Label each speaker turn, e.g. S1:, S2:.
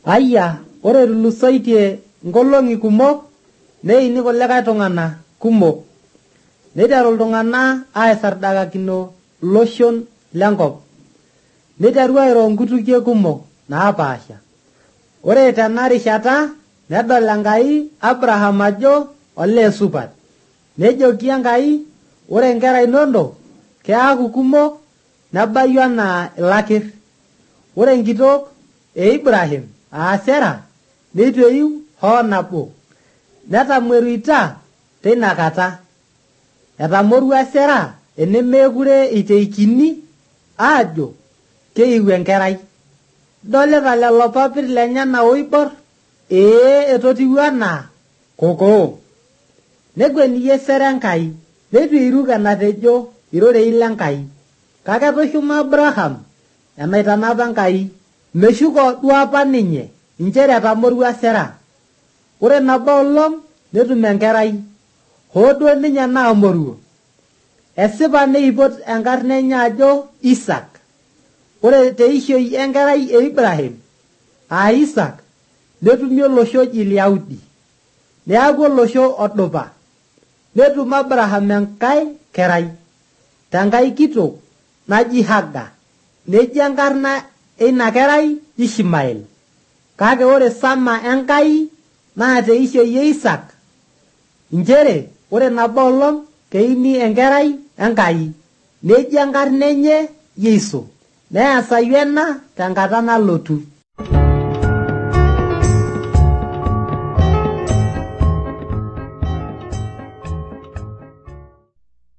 S1: Aya, ore tulusoitie nkolong'i kumok neini kulikae tung'ana kumok. Neiteru iltung'ana aisardakakino loshon lenkop. Neiteru airo nkutukie kumok naapaasha. Ore tena rishata nedol Enkai Abraham ajo olee supat. Nejoki Enkai, ore nkera inonok keaku kumok nebayu anaa ilakir. Ore nkitok e Ibrahim Sera neitu eiu hoo nabo. Netamoruita teina kata. Etamorua Sera enemekure iteikini aajo keiu enkerai. Dolita lelo papit lenyana oibor etotiu anaa kokoo. Negwenie Sera Enkai neitu eiruk enatejo irorei lenkai. Kake etushuma Abraham enaitanapa Enkai meshuko duo apa ninye inchere etamorua Sera. Ore nabo olong' netum enkerai hoo duo ninye naamoruo. Esipa neipot enkarna enye ajo Isak. Ore teishoi enkerai e Ibrahim Isak netumi olosho oji Liaudi. Neaku olosho odupa. Netum Abraham enkae kerai tenkae kitok naji Haga. Neji enkarna eina kerai Ishmael. Kake ore sama Enkai naa teishoi e Isak inchere ore nabo olong' keini enkerai Enkai neji enkarna enye Yeiso. Neasayu ena tenkata nalotu.